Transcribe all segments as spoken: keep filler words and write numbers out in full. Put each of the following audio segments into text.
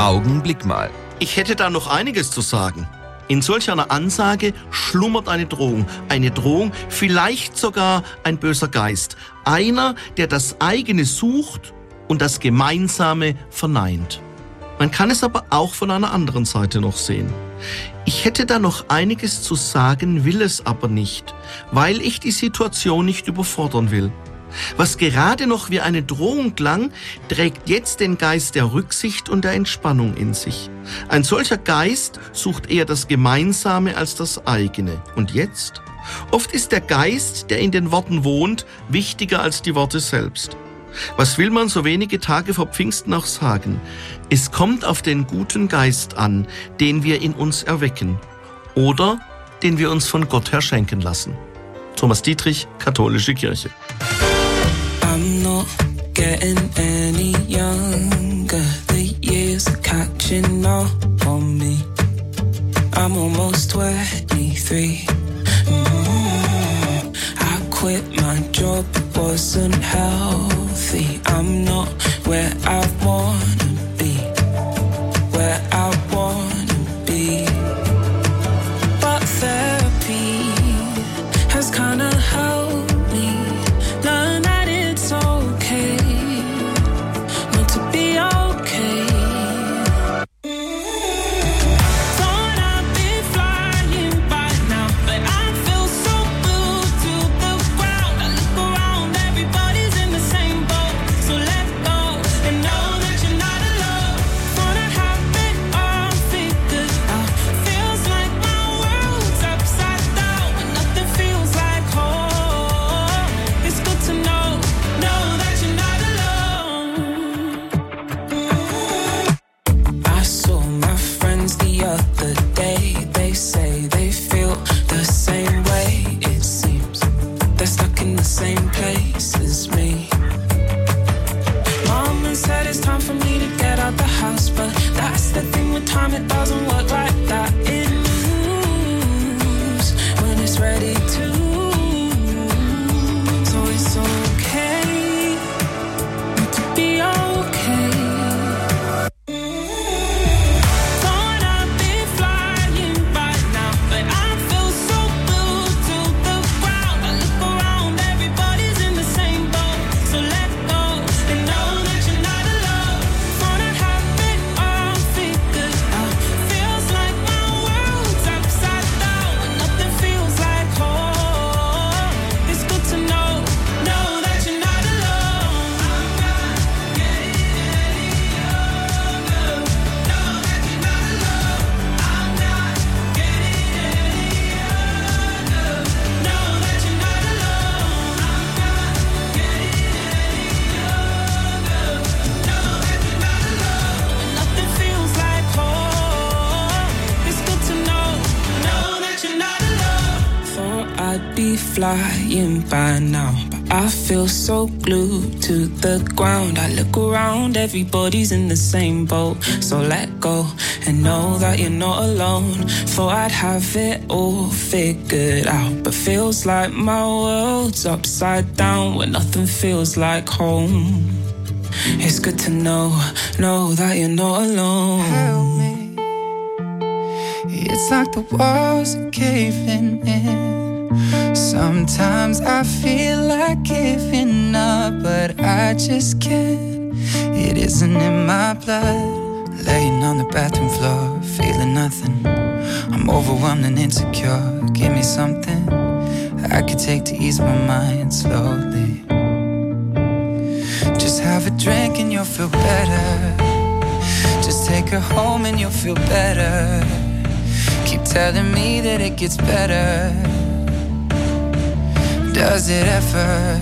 Augenblick mal. Ich hätte da noch einiges zu sagen. In solch einer Ansage schlummert eine Drohung. Eine Drohung, vielleicht sogar ein böser Geist. Einer, der das eigene sucht und das Gemeinsame verneint. Man kann es aber auch von einer anderen Seite noch sehen. Ich hätte da noch einiges zu sagen, will es aber nicht, weil ich die Situation nicht überfordern will. Was gerade noch wie eine Drohung klang, trägt jetzt den Geist der Rücksicht und der Entspannung in sich. Ein solcher Geist sucht eher das Gemeinsame als das eigene. Und jetzt? Oft ist der Geist, der in den Worten wohnt, wichtiger als die Worte selbst. Was will man so wenige Tage vor Pfingsten auch sagen? Es kommt auf den guten Geist an, den wir in uns erwecken oder den wir uns von Gott her schenken lassen. Thomas Dietrich, Katholische Kirche. I'm not getting any younger. The years are catching up on me. I'm almost twenty-three. Mm-hmm. I quit my job, it wasn't healthy. I'm not where I wanna be, where I wanna be. But therapy has kinda helped me learn that it's okay not to be okay. Thought I'd be flying by now, but I feel so glued to the ground. I look around, everybody's in the same boat. So let go and know that you're not alone. Thought I have it all figured out. Feels like my world's upside down and nothing feels like home. It's good to know, know that you're not alone. I saw my friends the other day. They say they feel the same way. It seems they're stuck in the same place as me. Mama said it's time for me to get out the house, but that's the thing with time, it doesn't work like that. It moves when it's ready to. So it's okay not to be okay. Thought I'd be flying by now, but I feel so glued to the ground. I look around, everybody's in the same boat. So let go and know that you're not alone. Thought I have it all figured out. Feels like my world's upside down and nothing feels like home. It's good to know, know that you're not alone. I'm not getting any younger. Know that you're not alone. I'm not getting any younger. Know that you're not alone. I'm not getting any younger. Know that you're not alone. And nothing feels like home. It's good to know, know that you're not alone. Thought I'd be flying by now, but I feel so glued to the ground. I look around, everybody's in the same boat. So let go and know that you're not alone. Thought I'd have it all figured out, but feels like my world's upside down when nothing feels like home. It's good to know, know that you're not alone. Help me. It's like the walls are caving in. Sometimes I feel like giving up, but I just can't. It isn't in my blood. Laying on the bathroom floor, feeling nothing. I'm overwhelmed and insecure. Give me something I could take to ease my mind slowly. Just have a drink and you'll feel better. Just take her home and you'll feel better. Keep telling me that it gets better. Does it ever?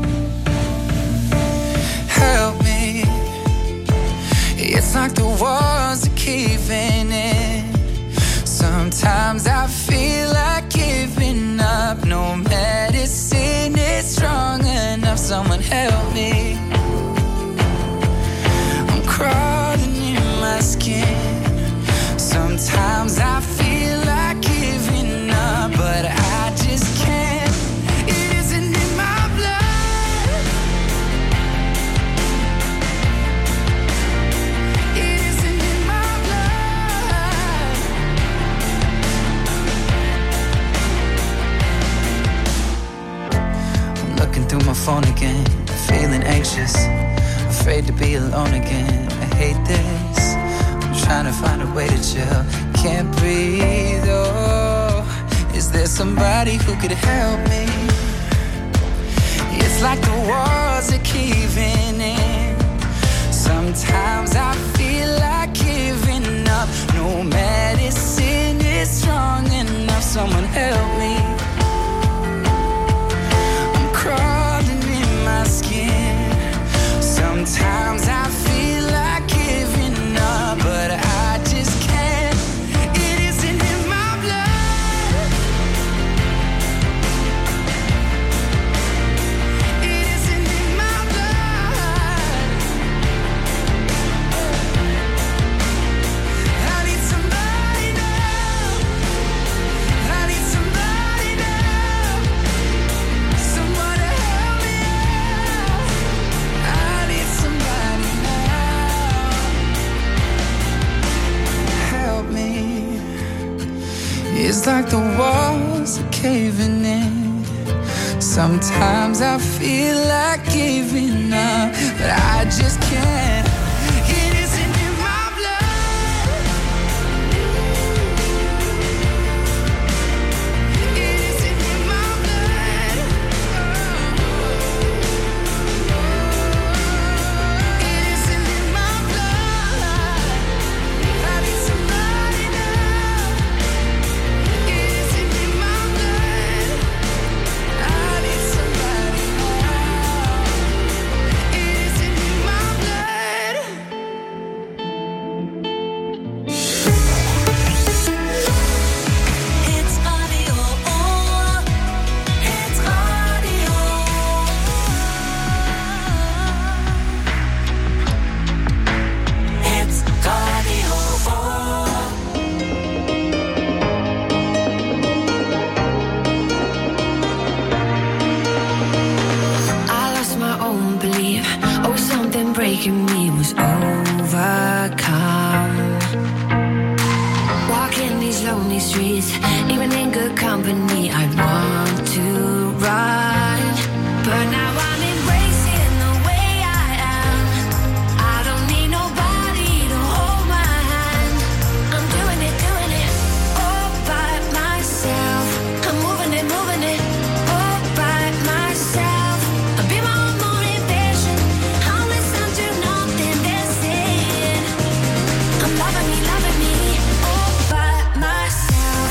Help me. It's like the walls are caving in. Sometimes I feel like giving up. No medicine is strong enough. Someone help me. I'm crawling in my skin. Sometimes I feel like giving up, but I just can't. It isn't in my blood. It isn't in my phone again, feeling anxious, afraid to be alone again. I hate this, I'm trying to find a way to chill, can't breathe, oh. Is there somebody who could help me? It's like the walls are caving in. Sometimes I feel like giving up. No medicine is strong enough. Someone help me. I'm crawling in my skin. Sometimes I feel like giving up, but I just can't. It isn't in my blood. It isn't in my blood. I need somebody now. I need somebody now. Someone to help me out. I need somebody now. Help me. It's like the walls are caving in. Sometimes I feel like giving up, but I just can't. It isn't in my blood. It isn't in my blood. It isn't in my blood. I need somebody now. It isn't in my blood. I need somebody now. It isn't in my blood. It's radio, oh, it's radio. It's radio, oh. I lost my own belief. Oh, something breaking me was overcome. Walking these lonely streets, even in good company, I want to run. But now I'm embracing the way I am. I don't need nobody to hold my hand. I'm doing it, doing it all by myself. I'm moving it, moving it all by myself. I'll be my own motivation. I'll listen to nothing they're saying. I'm loving me, loving me all by myself.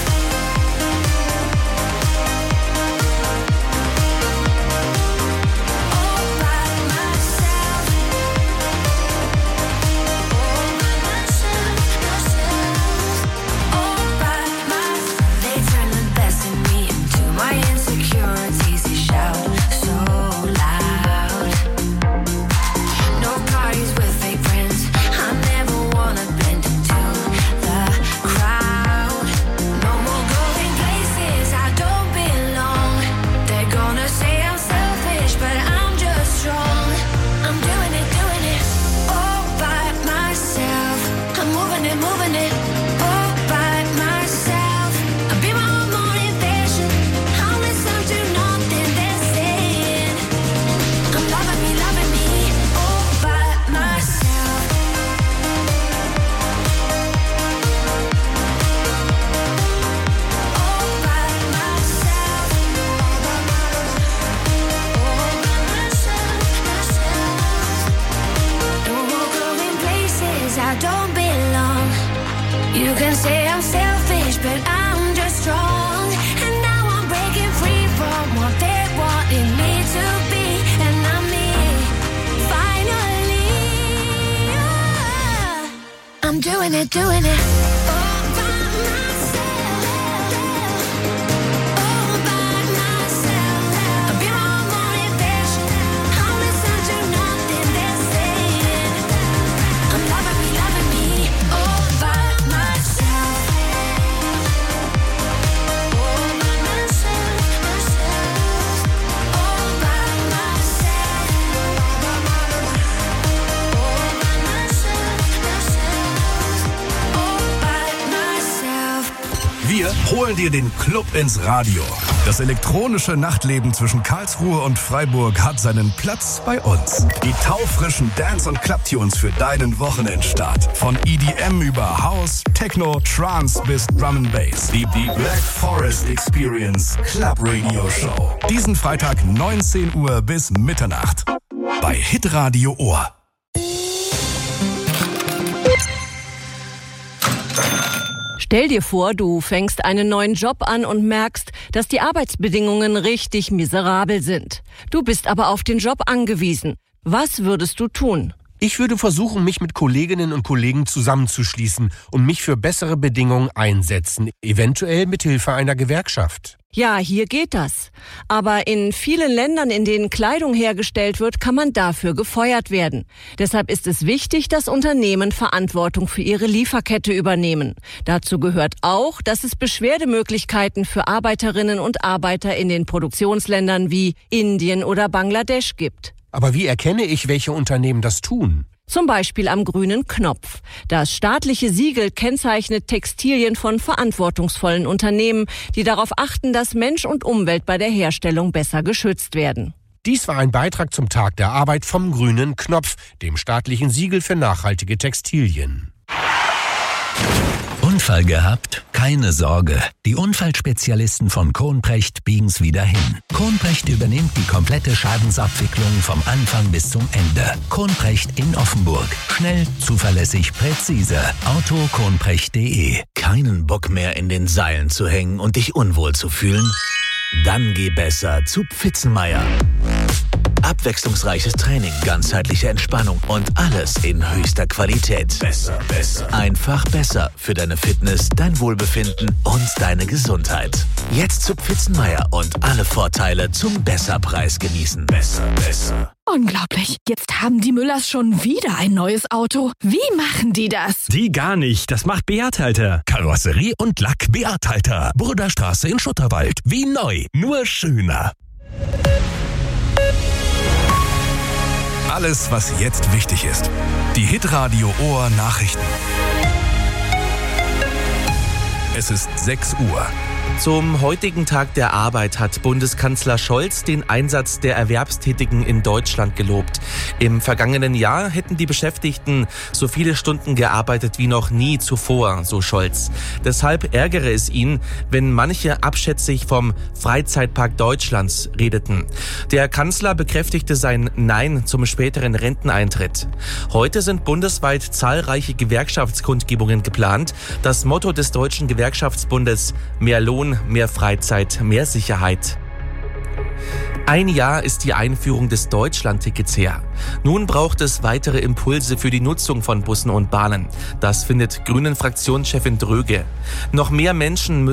All by myself. All by myself, myself. All by myself. They turn the best in me into my insecurities. They shout so loud. No parties with fake friends. I never wanna blend into the crowd. No more going places I don't belong. They're gonna say I'm selfish, but I'm just strong. I'm doing it, doing it all by myself. I'm moving it, moving it all by myself. I'll be my own motivation. I'll listen to nothing they're saying. I'm loving me, loving me all by myself. All by myself. All by myself, myself. No more going places I don't belong. You can say I'm selfish, but I'm just strong. And now I'm breaking free from what they wanted me to be. And I'm me, finally. Yeah. I'm doing it, doing it all by myself. All by myself. I'll be my own motivation. I'll listen to nothing they're saying. I'm loving me, loving me all by myself. All by myself, myself. All by myself. All by myself, myself. All holen dir den Club ins Radio. Das elektronische Nachtleben zwischen Karlsruhe und Freiburg hat seinen Platz bei uns. Die taufrischen Dance- und Clubtunes für deinen Wochenendstart. Von E D M über House, Techno, Trance bis Drum and Bass. Die, die Black Forest Experience Club Radio Show. Diesen Freitag neunzehn Uhr bis Mitternacht. Bei Hitradio Ohr. Stell dir vor, du fängst einen neuen Job an und merkst, dass die Arbeitsbedingungen richtig miserabel sind. Du bist aber auf den Job angewiesen. Was würdest du tun? Ich würde versuchen, mich mit Kolleginnen und Kollegen zusammenzuschließen und mich für bessere Bedingungen einsetzen, eventuell mit Hilfe einer Gewerkschaft. Ja, hier geht das. Aber in vielen Ländern, in denen Kleidung hergestellt wird, kann man dafür gefeuert werden. Deshalb ist es wichtig, dass Unternehmen Verantwortung für ihre Lieferkette übernehmen. Dazu gehört auch, dass es Beschwerdemöglichkeiten für Arbeiterinnen und Arbeiter in den Produktionsländern wie Indien oder Bangladesch gibt. Aber wie erkenne ich, welche Unternehmen das tun? Zum Beispiel am grünen Knopf. Das staatliche Siegel kennzeichnet Textilien von verantwortungsvollen Unternehmen, die darauf achten, dass Mensch und Umwelt bei der Herstellung besser geschützt werden. Dies war ein Beitrag zum Tag der Arbeit vom grünen Knopf, dem staatlichen Siegel für nachhaltige Textilien. Unfall gehabt? Keine Sorge. Die Unfallspezialisten von Kronprecht biegen's wieder hin. Kronprecht übernimmt die komplette Schadensabwicklung vom Anfang bis zum Ende. Kronprecht in Offenburg. Schnell, zuverlässig, präzise. auto kronprecht punkt de. Keinen Bock mehr in den Seilen zu hängen und dich unwohl zu fühlen? Dann geh besser zu Pfitzenmeier. Abwechslungsreiches Training, ganzheitliche Entspannung und alles in höchster Qualität. Besser, besser. Einfach besser für deine Fitness, dein Wohlbefinden und deine Gesundheit. Jetzt zu Pfitzenmeier und alle Vorteile zum Besserpreis genießen. Besser, besser. Unglaublich. Jetzt haben die Müllers schon wieder ein neues Auto. Wie machen die das? Die gar nicht. Das macht Beat Halter. Karosserie und Lack Beat Halter. Burderstraße in Schutterwald. Wie neu, nur schöner. Alles, was jetzt wichtig ist. Die Hitradio Ohr Nachrichten. Es ist sechs Uhr. Zum heutigen Tag der Arbeit hat Bundeskanzler Scholz den Einsatz der Erwerbstätigen in Deutschland gelobt. Im vergangenen Jahr hätten die Beschäftigten so viele Stunden gearbeitet wie noch nie zuvor, so Scholz. Deshalb ärgere es ihn, wenn manche abschätzig vom Freizeitpark Deutschlands redeten. Der Kanzler bekräftigte sein Nein zum späteren Renteneintritt. Heute sind bundesweit zahlreiche Gewerkschaftskundgebungen geplant. Das Motto des Deutschen Gewerkschaftsbundes: mehr Lohn, mehr Freizeit, mehr Sicherheit. Ein Jahr ist die Einführung des Deutschlandtickets her. Nun braucht es weitere Impulse für die Nutzung von Bussen und Bahnen. Das findet Grünen-Fraktionschefin Dröge. Noch mehr Menschen müssen